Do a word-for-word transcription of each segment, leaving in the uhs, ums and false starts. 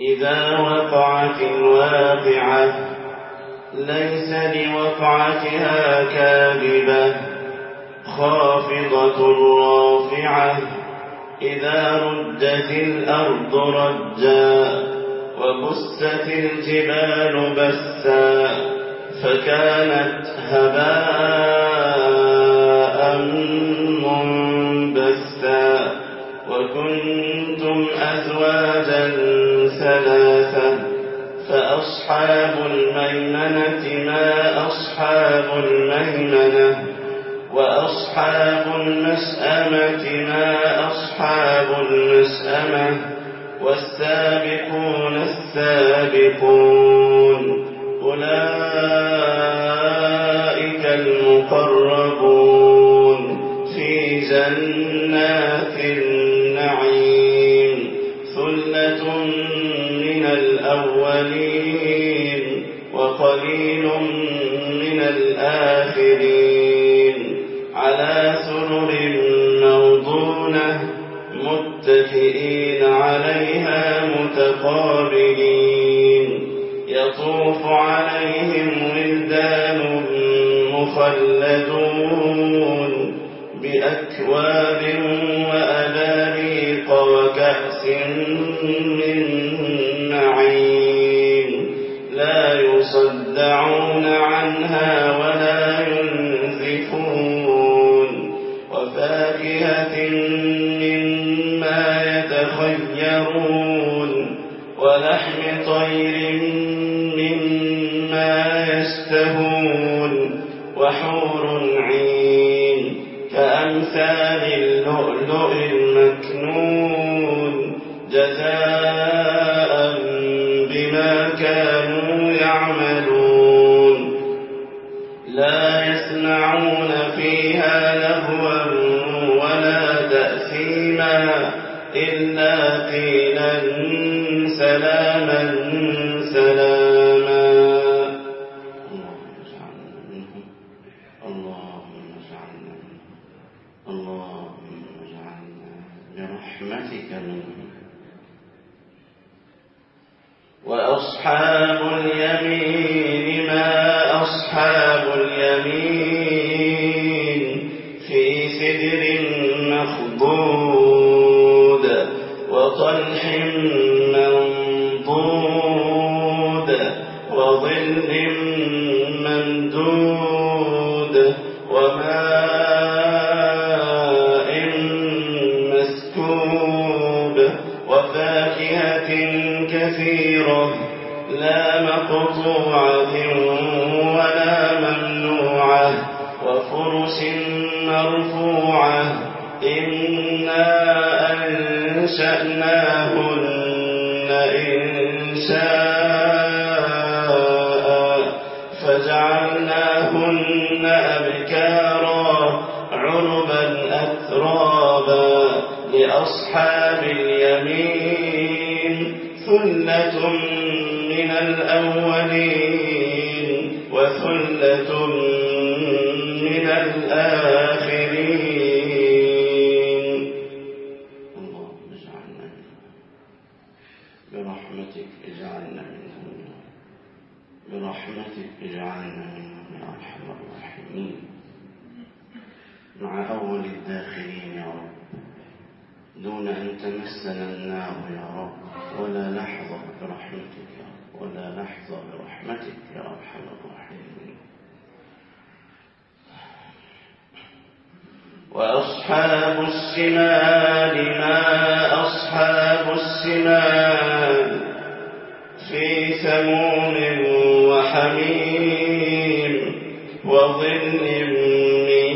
إذا وقعت الواقعة ليس لوقعتها كاذبة خافضة رافعة إذا ردت الأرض رجا وبست الجبال بسا فكانت هباء منبثا وكنتم أزواجا ثلاثة فأصحاب الميمنة ما أصحاب الميمنة وأصحاب المشأمة ما أصحاب المشأمة والسابقون السابقون أولئك المقربون في جنات النعيم ثلة من الأولين وقليل من الآخرين على سرر موضونة متكئين عليها متقابلين يطوف عليهم ولدان مخلدون بأكواب وأباريق وكأس من معين لا يصدعون عنها ولا ينزفون وفاكهة مما يتخيرون ولحم طير مما يشتهون وحور عين كأمثال اللؤلؤ المكنون جزاء بما كانوا يعملون لا يسمعون فيها لغوا ولا تأثيما إلا قيلا سلاما سلاما اللهم اجعلنا اللهم اجعلنا برحمتك منهم وأصحاب اليمين ما أصحاب اليمين في سدر مخضود وطلح منضود وظل ممدود وماء مسكوب وفاكهة كثيرة لا مقطوعة ولا ممنوعة وفرش مرفوعة إنا أنشأناهن إنشاء فجعلناهن أبكارا عربا أترابا لأصحاب اليمين ثلة من الأولين وثلة من الآخرين اللهم اجعلنا برحمتك اجعلنا منهم برحمتك اجعلنا منهم يا أرحم الراحمين مع أول الداخلين يا رب دون أن تمسنا النار يا رب ولا لحظة برحمتك يا رب ولا لحظة برحمتك يا أرحم الراحمين وأصحاب الشمال ما أصحاب الشمال في سموم وحميم وظل من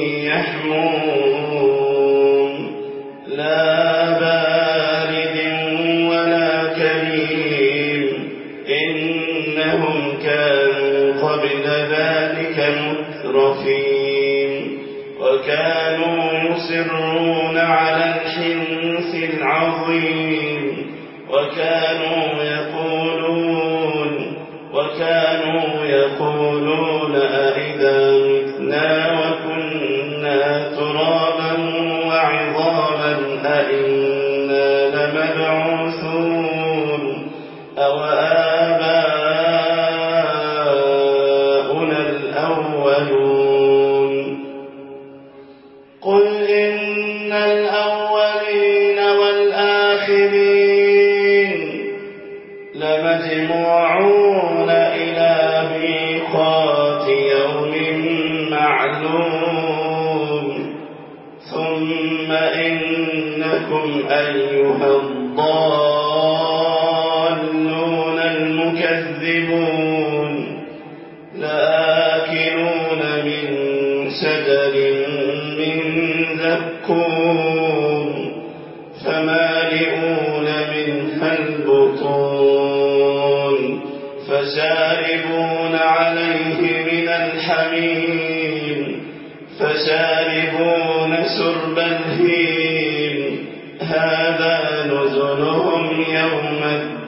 يحموم لا بارد ولا كريم إنهم كانوا قبل ذلك مترفين وكانوا يصرون على الحنث العظيم وكانوا يقولون وكانوا يقولون أئذا متنا وكنا ترابا وعظاما أئنا لمبعوثون أوآباؤنا الأولون قل إن الأولين والآخرين لمجموعون إلى ميقات يوم معلوم ثم إنكم أيها الضالون المكذبون لآكلون من شجر من زقوم فمالئون منها البطون فشاربون عليه من الحميم فشاربون شرب الهيم هذا نزلهم يوم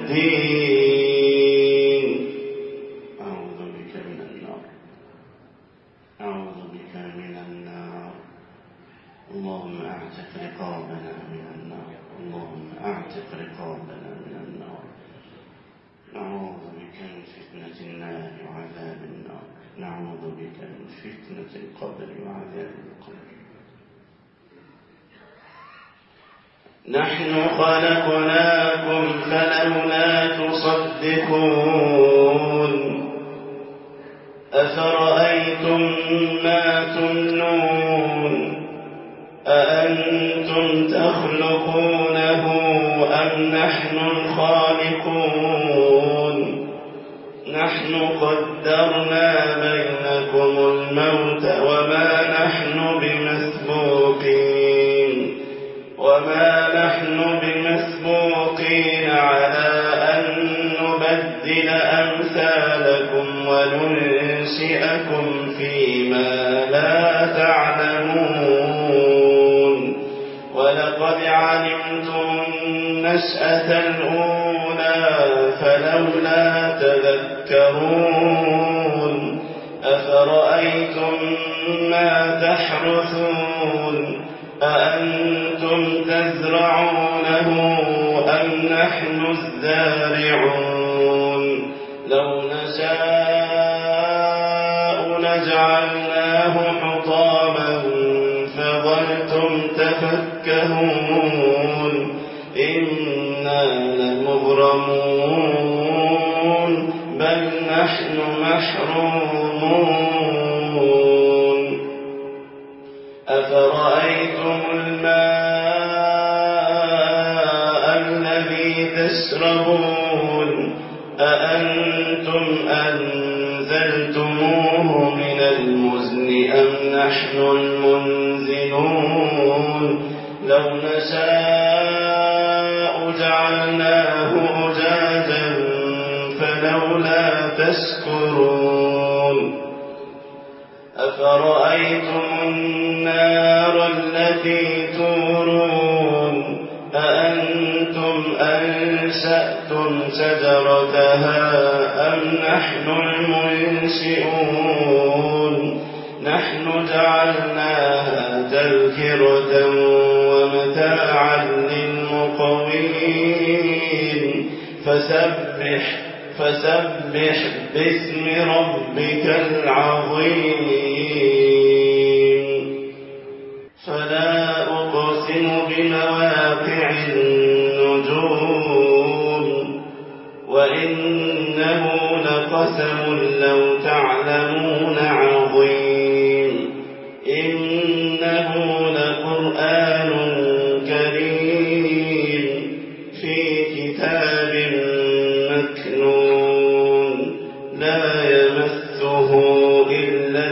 الدين. أعوذ بك من النار أعوذ بك من النار اللهم أعتق رقابنا من النار اللهم أعتق رقابنا من النار. نعوذ بك من فتنة النار وعذاب النار نعوذ بك من فتنة القبر وعذاب القبر. نحن خلقناكم فلولا تصدقون أفرأيتم ما تمنون أأنتم تخلقونه أم نحن الخالقون نحن قدرنا بينكم الموت وما نحن بمسبوقين وما نحن بمسبوقين على أن نبدل أمثالكم وننشئكم فيما لا تعلمون ولقد علمتم النشأة الأولى فلولا تذكرون أفرأيتم ما تحرثون أأنتم تزرعونه أم نحن الزارعون لو نشاء لجعلناه حطاما فظلتم تفكهون إنا لمغرمون بل نحن محرومون. أفرأيتم الماء الذي تشربون أأنتم أنزلتموه من المزن أم نحن المنزلون لو نشاء جعلناه أجاجا فلولا تشكرون. أفرأيتم النار التي تورون أأنتم أنشأتم شجرتها أم نحن المنشئون نحن جعلناها تذكرة ومتاعا للمقوين فسبح فسبح باسم ربك العظيم. فلا أقسم بمواقع النجوم وإنه لقسم لو تعلمون عظيم إنه لقرآن كريم في كتاب مكنون لا يمسه إلا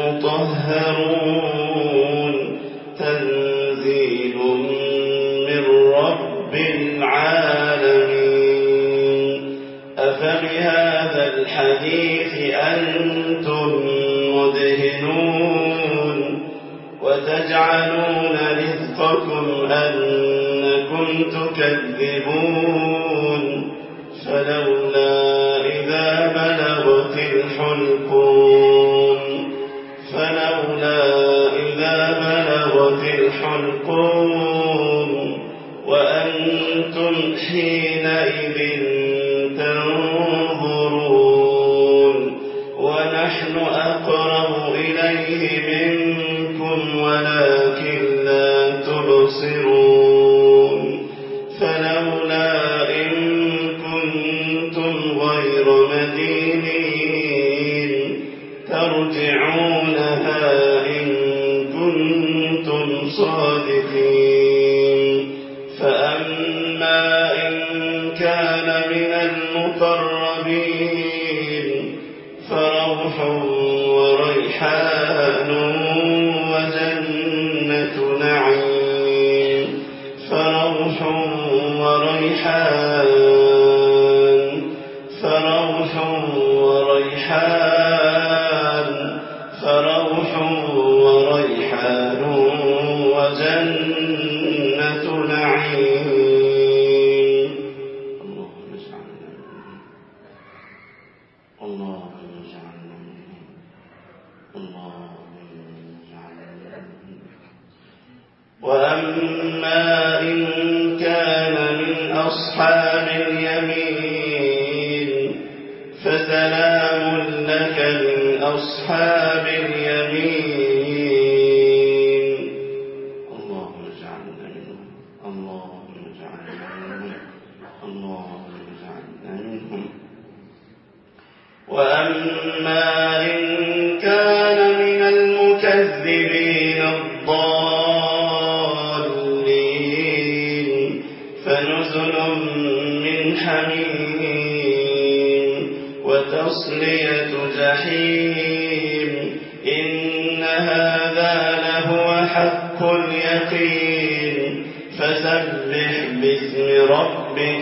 المطهرون تنزيل من رب العالمين. أفبهذا الحديث أنتم مدهنون وتجعلون رزقكم أنكم تكذبون فلولا إذا بلغت الحلقون فلولا إذا بلغت الحلقون وأنتم حينئذ تنظرون صادقين فأما إن كان من المقربين فروح وريحان وجنة نعيم فروح وريحان فروح وريحان فروح وريحان وجنة نعيم. اللهم اجعلنا اللهم اجعلنا اللهم اجعلنا. وأما إن كان من أصحاب اليمين فسلام لك من أصحاب اليمين. اللهم اجعلنا منهم اللهم اجعلنا منهم اللهم اجعلنا منهم. وأما إن كان من المكذبين الضالين فنزل من حميم وتصلية جحيم إن هذا لهو حق اليقين فسبح باسم ربك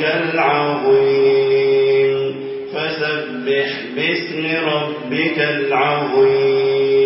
العظيم فسبح باسم ربك العظيم.